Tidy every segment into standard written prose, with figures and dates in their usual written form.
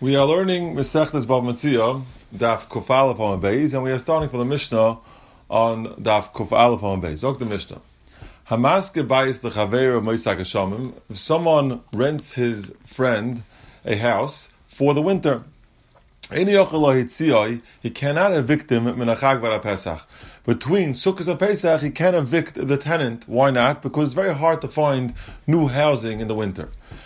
We are learning Masechtas Bava Metzia, Daf Kuf Aleph Amud Beis, and we are starting from the Mishnah on Daf Kuf Aleph Amud Beis. Zok the Mishnah. Hamaske bayis lechaveiro moisak hashamim. If someone rents his friend a house for the winter, he cannot evict him minachag v'ra Pesach. Between Sukkot and Pesach, he can evict the tenant. Why not? Because it's very hard to find new housing in the winter.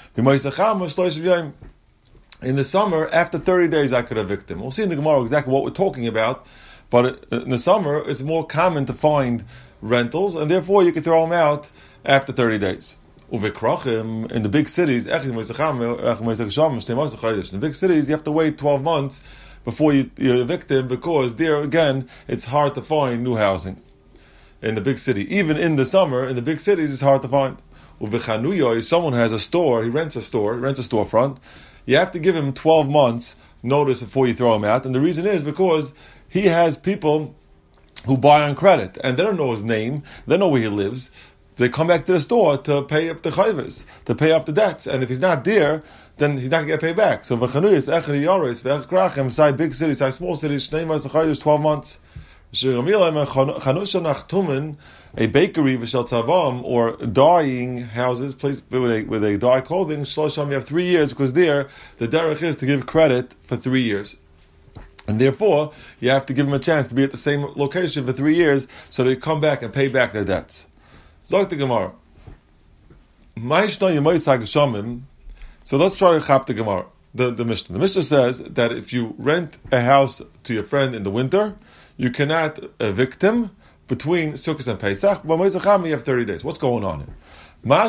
In the summer, after 30 days, I could evict him. We'll see in the Gemara exactly what we're talking about, but in the summer, it's more common to find rentals, and therefore you can throw them out after 30 days. In the big cities, in the big cities, you have to wait 12 months before you evict him, because there, again, it's hard to find new housing in the big city. Even in the summer, in the big cities, it's hard to find. Someone has a store, he rents a storefront, you have to give him 12 months notice before you throw him out. And the reason is because he has people who buy on credit, and they don't know his name, they don't know where he lives. They come back to the store to pay up the chayvus, to pay up the debts. And if he's not there, then he's not going to get paid back. So inside big cities, inside small cities, 12 months. A bakery or dyeing houses, place where they dye clothing, you have 3 years, because there the derech is to give credit for 3 years, and therefore you have to give them a chance to be at the same location for 3 years, so they come back and pay back their debts. Zok the Gemara. So let's try to chap the Gemara, the Mishnah. The Mishnah says that if you rent a house to your friend in the winter, you cannot evict him between Sukkot and Pesach, but you have 30 days. What's going on here? We're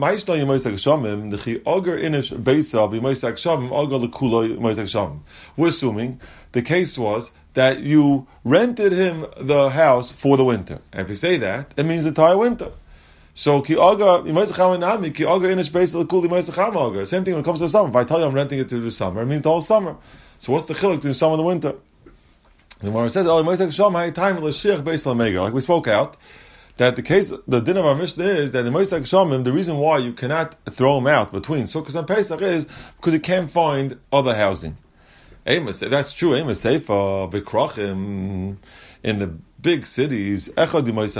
assuming the case was that you rented him the house for the winter. And if you say that, it means the entire winter. So, same thing when it comes to the summer. If I tell you I'm renting it to the summer, it means the whole summer. So what's the chiluk between summer and the winter? The Gemara says, like we spoke out, that the din of our Mishnah is that the reason why you cannot throw him out between Sukkot and Pesach is because you can't find other housing. That's true. In the big cities, after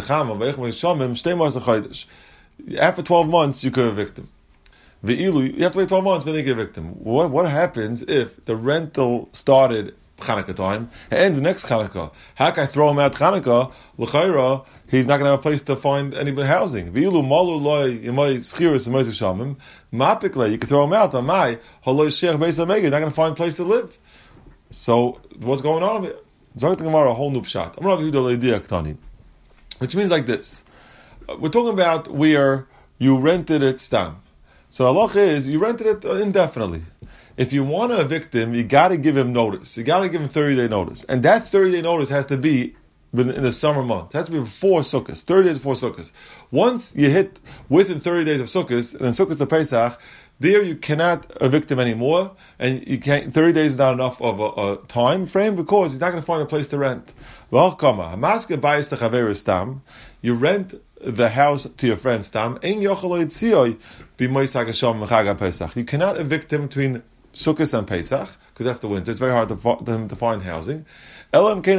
12 months, you could evict him. You have to wait 12 months when they can evict him. What happens if the rental started Chanukah time, it ends next Chanukah? How can I throw him out Chanukah? L'chayra, he's not going to have a place to find anybody housing. You can throw him out, you're not going to find a place to live. So, what's going on here? Zok the Gemara a whole new pshat. Which means like this. We're talking about where you rented it stam. So the halacha is, you rented it indefinitely. If you want to evict him, you got to give him notice. You got to give him 30-day notice. And that 30-day notice has to be in the summer month. It has to be before Sukkot, 30 days before Sukkot. Once you hit within 30 days of Sukkot, and then Sukkot to Pesach, there you cannot evict him anymore, and you can't. 30 days is not enough of a time frame, because he's not going to find a place to rent. You rent the house to your friend stam. You cannot evict him between Sukkot and Pesach, because that's the winter. It's very hard for him to find housing. You have to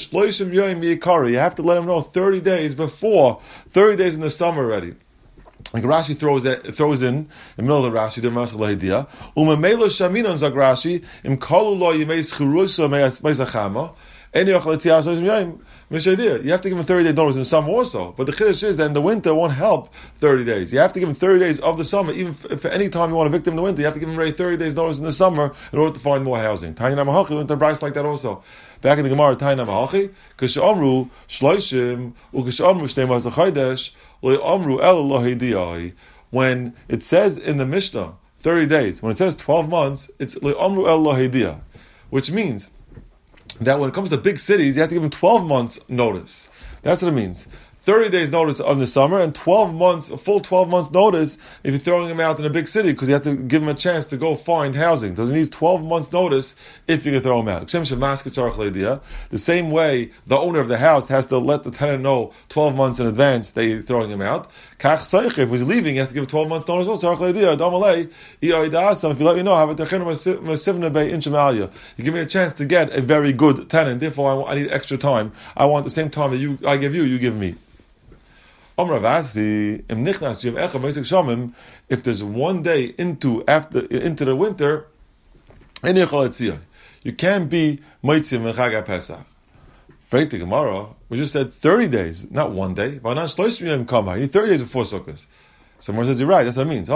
let him know 30 days before, 30 days in the summer already. Like Rashi throws in the middle of the Rashi, the Maskal Lahidiyah. Umemelo shaminon zag Rashi im kalu lo yimei schirusa meisachama. You have to give him 30 days notice in the summer also. But the chiddush is that in the winter won't help 30 days. You have to give him 30 days of the summer. Even if any time you want to evict him in the winter, you have to give him already 30 days notice in the summer in order to find more housing. Tanya Namahachi went to Bryce like that also. Back in the Gemara, Tanya Namahachi, K'she'amru shloishim, u'k'she'amru shnei ma'aseh chodesh, lo'amru el lohidiyai. When it says in the Mishnah, 30 days, when it says 12 months, it's lo'amru el lohidiyah, which means that when it comes to big cities, you have to give them 12 months notice. That's what it means. 30 days notice on the summer, and 12 months, a full 12 months notice if you're throwing him out in a big city, because you have to give him a chance to go find housing. So he needs 12 months notice if you can throw him out. The same way the owner of the house has to let the tenant know 12 months in advance that you're throwing him out. Kach Seichef, if he's leaving, he has to give 12 months notice also. If you let me know, have you give me a chance to get a very good tenant, therefore I need extra time. I want the same time that I give you, you give me. If there's one day into the winter, you can't be Moitzim and Chag Pesach. Freit the Gemara, we just said 30 days, not one day. You need 30 days before Sukkot. Someone says you're right, that's what it means.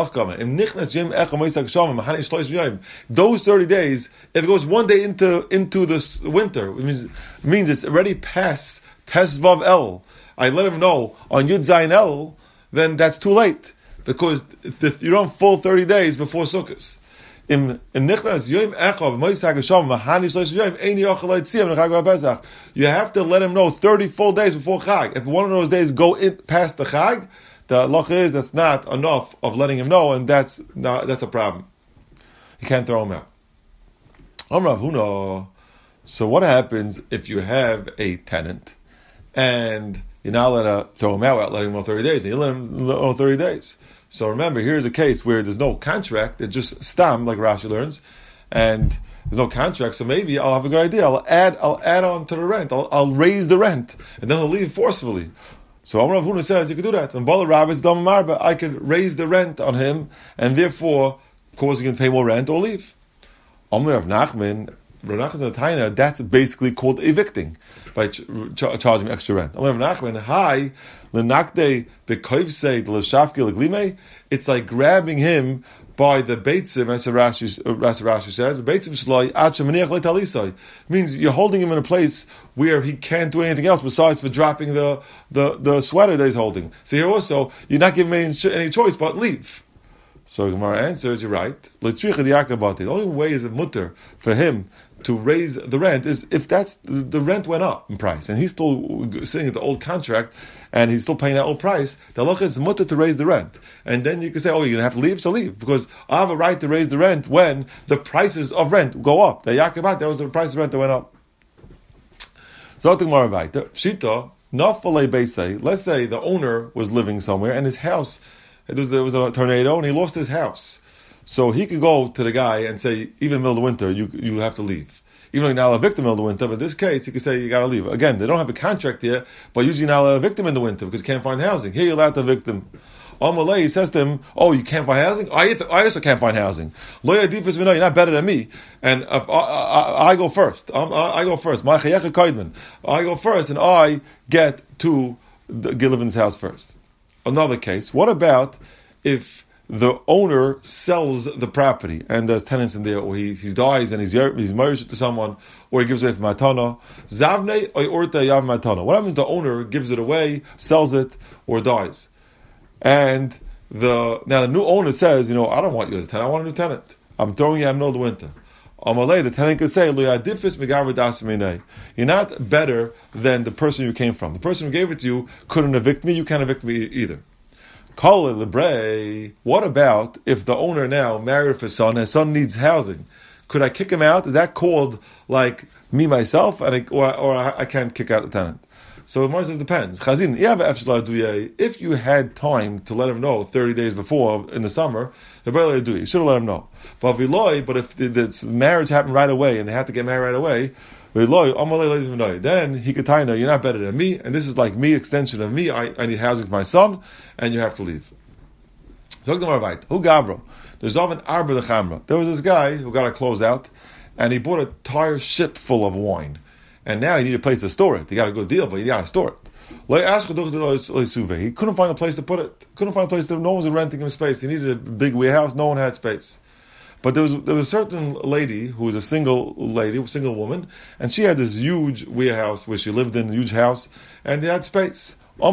Those 30 days, if it goes one day into the winter, it means it's already past Tesvav El. I let him know on Yud Zayin El, then that's too late. Because you don't full 30 days before Sukkot. You have to let him know 30 full days before Chag. If one of those days go past the Chag, the halacha is that's not enough of letting him know, and that's a problem. You can't throw him out. So what happens if you have a tenant and you're not allowed to throw him out without letting him know 30 days, and you let him know 30 days? So remember, here's a case where there's no contract, it's just stam, like Rashi learns, and there's no contract, so maybe I'll have a good idea. I'll add on to the rent. I'll raise the rent, and then I'll leave forcefully. So Amar Rav Huna says you could do that. And Bala Rav is Dam Marba, I could raise the rent on him, and therefore causing him to pay more rent or leave. Amar Rav Nachman, that's basically called evicting by charging extra rent. It's like grabbing him by the beitzim, as Rashi says. Means you're holding him in a place where he can't do anything else besides for dropping the sweater that he's holding. So here also, you're not giving him any choice but leave. So Gemara answers, you're right. The only way is a mutter for him to raise the rent is if the rent went up in price and he's still sitting at the old contract and he's still paying that old price. The halacha is mutter to raise the rent, and then you can say, "Oh, you're gonna have to leave, so leave," because I have a right to raise the rent when the prices of rent go up. The Yaakov, that was the price of rent that went up. So Gemara weiter. Pshita nafalei beisei. Let's say the owner was living somewhere and his house. There was a tornado and he lost his house. So he could go to the guy and say, even in the middle of the winter, you have to leave. Even though you're not allowed to evict him in the middle of the winter, but in this case, he could say, you got to leave. Again, they don't have a contract here, but usually you're not allowed to evict him in the winter because you can't find housing. Here you're allowed to evict him. Amalei, he says to him, oh, you can't find housing? I also can't find housing. You're not better than me. And I go first. I go first. I go first, and I get to live in this house first. Another case, what about if the owner sells the property and there's tenants in there, or he dies and he's married to someone, or he gives away from matana? Zavne orta yav matana. What happens if the owner gives it away, sells it, or dies? And the new owner says, I don't want you as a tenant, I want a new tenant. I'm throwing you out in the middle of the winter. Amalei, the tenant could say, you're not better than the person you came from. The person who gave it to you couldn't evict me, you can't evict me either. What about if the owner now married for his son needs housing? Could I kick him out? Is that called like me myself, or I can't kick out the tenant? So the Gemara says depends. If you had time to let him know 30 days before in the summer, you should have let him know. But if the marriage happened right away and they had to get married right away, then he could tell you, you're not better than me, and this is like me, extension of me. I need housing for my son, and you have to leave. There was this guy who got a closeout, and he bought an entire ship full of wine. And now he needed a place to store it. He got a good deal, but he got to store it. He couldn't find a place to put it. No one was renting him space. He needed a big warehouse. No one had space. But there was a certain lady who was a single woman, and she had this huge warehouse where she lived in, a huge house, and they had space. Can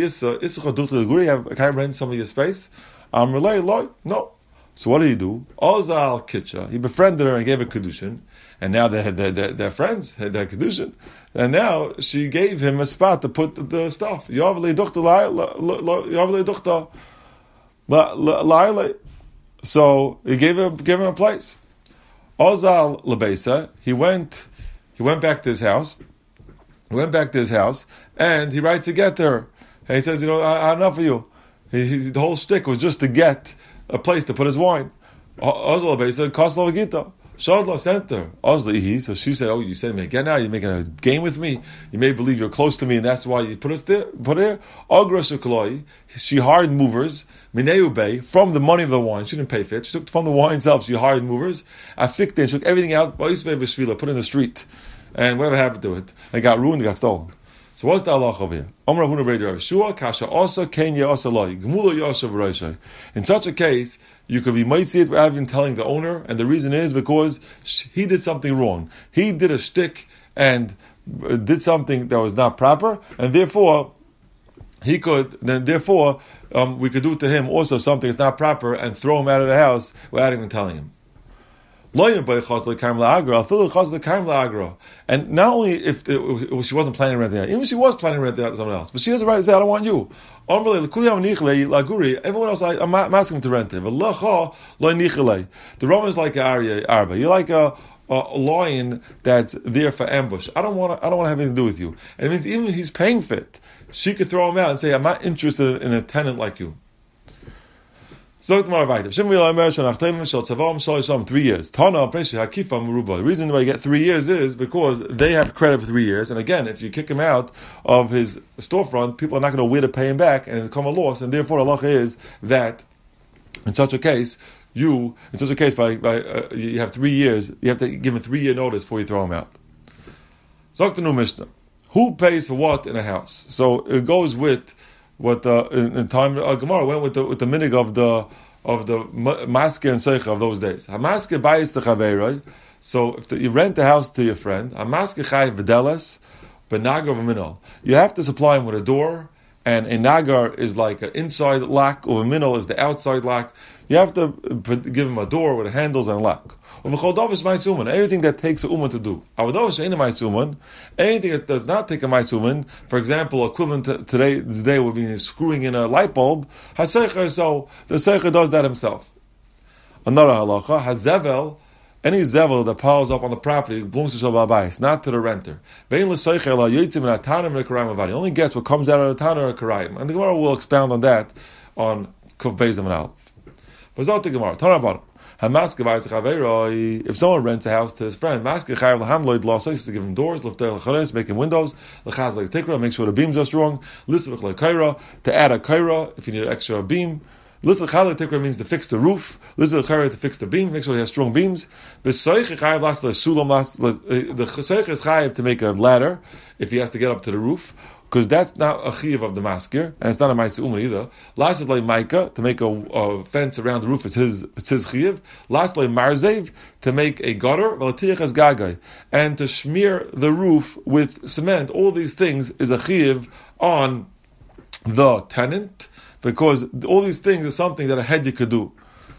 I rent some of your space? No. So what did he do? Ozal Kitcha. He befriended her and gave her kedushin, and now they're friends. They're kedushin, and now she gave him a spot to put the stuff. So he gave him a place. Ozal Lebesa. He went back to his house. And he writes to get there. And he says, I had enough of you. The whole shtick was just to get a place to put his wine. Ozla Beisa, Kosla Vagita. Shadla sent her. Ozla, so she said, "Oh, you sent me again now? You're making a game with me? You may believe you're close to me, and that's why you put us there. Put here. Agra Shukloi. She hired movers. Mineu Bay from the money of the wine. She didn't pay for it. She took from the wine itself. She hired movers. Afikte. She took everything out. Put it in the street, and whatever happened to it, it got ruined. It got stolen. So what's the halacha over here? In such a case, you could be mitzvah without even telling the owner, and the reason is because he did something wrong. He did a shtick and did something that was not proper, and therefore we could do to him also something that's not proper and throw him out of the house without even telling him. And not only if she wasn't planning to rent it out, even if she was planning to rent it out to someone else, but she has the right to say, I don't want you. Everyone else, I'm asking him to rent it. The Roman's like an arba. You're like a lion that's there for ambush. I don't want to have anything to do with you. And it means even if he's paying for it, she could throw him out and say, I'm not interested in a tenant like you. So tomorrow, 3 years. The reason why you get 3 years is because they have credit for 3 years. And again, if you kick him out of his storefront, people are not going to know where to pay him back, and it become a loss. And therefore, Allah is that in such a case, you have 3 years. You have to give him a 3-year notice before you throw him out. Zoktanu Mishnah. Who pays for what in a house? So it goes with what in time Gemara went with the minig of the maske and seicha of those days. Hamaske bayis the chaveroi. So if you rent the house to your friend, hamaske chay v'deles benagar v'minol. You have to supply him with a door, and a nagar is like an inside lock, or a minol is the outside lock. You have to give him a door with handles and lock. Anything that takes a uman to do. Anything that does not take a maisuman, for example, equivalent to today's day would be screwing in a light bulb. So the seicha does that himself. Another halacha, hazevel, any zevel that piles up on the property belongs to Shabbat Bayis, not to the renter. He only gets what comes out of the Tana or Karayim. And the Gemara will expound on that on Kuf Beis and Aleph. But the Gemara, Tana about it. If someone rents a house to his friend, to give him doors, make him windows, make sure the beams are strong, to add a kaira if you need an extra beam. Means to fix the roof. To fix the beam, make sure he has strong beams. The Seich is chayiv to make a ladder if he has to get up to the roof, because that's not a chiv of the masker, and it's not a ma'aseh uman either. Last like Micah, to make a fence around the roof, it's his chiv. Last like Marzev, to make a gutter, and to smear the roof with cement. All these things is a chiv on the tenant, because all these things are something that a head you could do.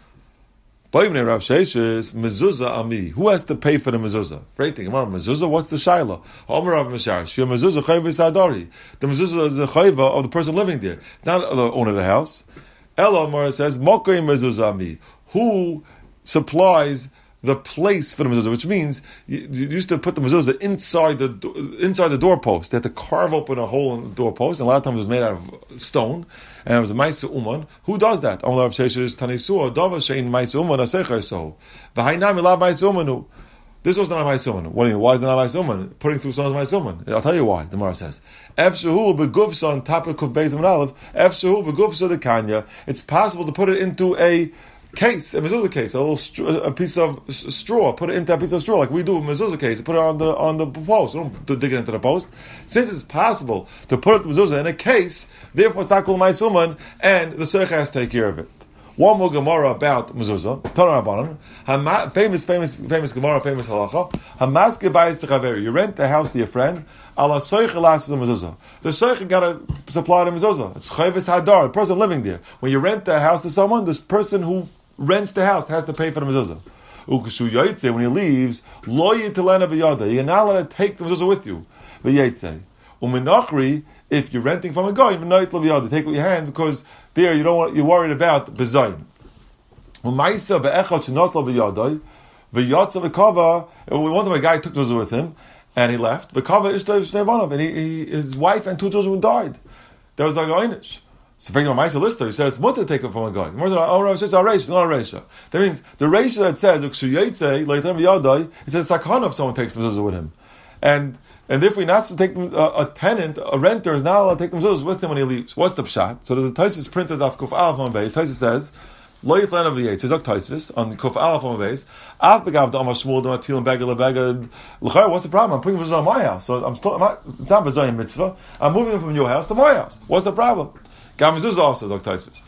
Mezuzah ami. Who has to pay for the mezuzah? Rating. Mezuzah. What's the shaila? The mezuzah is the chayva of the person living there. It's not the owner of the house. Ella Mara says mokoy mezuzah ami. Who supplies the place for the mezuzah? Which means you used to put the mezuzah inside the doorpost. They had to carve open a hole in the doorpost, and a lot of times it was made out of stone. And it was a ma'aseh uman. Who does that? This was not a ma'aseh uman. What do you mean? Why is it not a ma'aseh uman? Putting through someone's ma'aseh uman. I'll tell you why. The Gemara says, it's possible to put it into a case, a mezuzah case, a piece of straw. Put it into a piece of straw, like we do a mezuzah case. Put it on the post. Don't dig it into the post. Since it's possible to put the mezuzah in a case, therefore it's not called ma'asuman, and the seicha has to take care of it. One more Gemara about mezuzah. Famous Gemara, famous halacha. Hamaske bayis techaveri. You rent the house to your friend. Ala seicha lasses the mezuzah. The seicha got to supply the mezuzah. It's chayvis hadar. The person living there. When you rent the house to someone, this person who rents the house has to pay for the mezuzah. Ukashu yaitze, when he leaves, lo yitalena v'yada. You're not allowed to take the mezuzah with you. V'yaitze. Uminachri, if you're renting from a guy, take it with your hand, because there you're worried about bezayin. Umaisa be'echad shenotla v'yadai v'yatza v'kava. One time a guy took the mezuzah with him and he left. V'kava ishtay v'shnei vanav, and his wife and 2 children died. There was like einish. So for example, Ma'aser Lister, he said it's mutter to take it from a guy. That means the Reisha that says it says sakana if someone takes the mezuzah with him, and if we're not to take a tenant, a renter is not allowed to take the mezuzahs with him when he leaves. What's the pshat? So there's a Taisus printed off Kuf Aleph on base. Taisus says Lo Yitlan of the Yates. Says Taisus on Kuf Aleph on base. Af begav da'amar shmuel da'matil and begad. L'chayr, what's the problem? I'm putting mezuzah on my house, so it's not bezayim mitzvah. I'm moving him from your house to my house. What's the problem? Gam mezuzah also, Dr. Taisvis.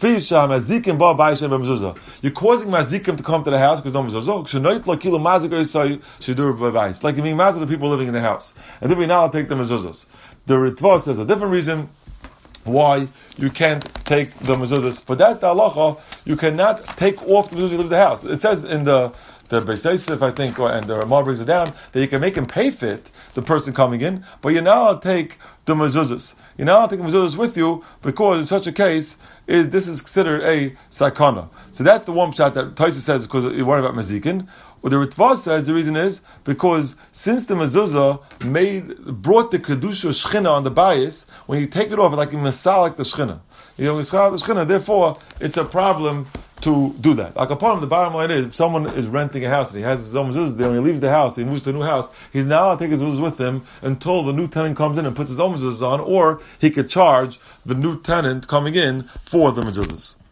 You're causing mazikim to come to the house because no mezuzah. Like you mean mazah the people living in the house, and then we now take the mezuzahs. The Ritva says a different reason why you can't take the mezuzahs, but that's the halacha. You cannot take off the mezuzah you leave the house. It says in the Beis Yosef, I think, and the Ramah brings it down, that you can make him pay for it, the person coming in, but you're not allowed to take the mezuzahs. You're not allowed to take the mezuzahs with you, because in such a case, this is considered a sakana. So that's the one shot that Taisa says, because you're worried about mazikin. What the Ritva says, the reason is, because since the mezuzah brought the kedusha shchina on the bias, when you take it off, it's like you masalik the shchina. You know, the shchina, therefore, it's a problem to do that. Like upon him, the bottom line is, if someone is renting a house and he has his own mezuzah there, when he leaves the house, he moves to a new house, he's now allowed to take his mezuzah with him until the new tenant comes in and puts his own mezuzahs on, or he could charge the new tenant coming in for the mezuzahs.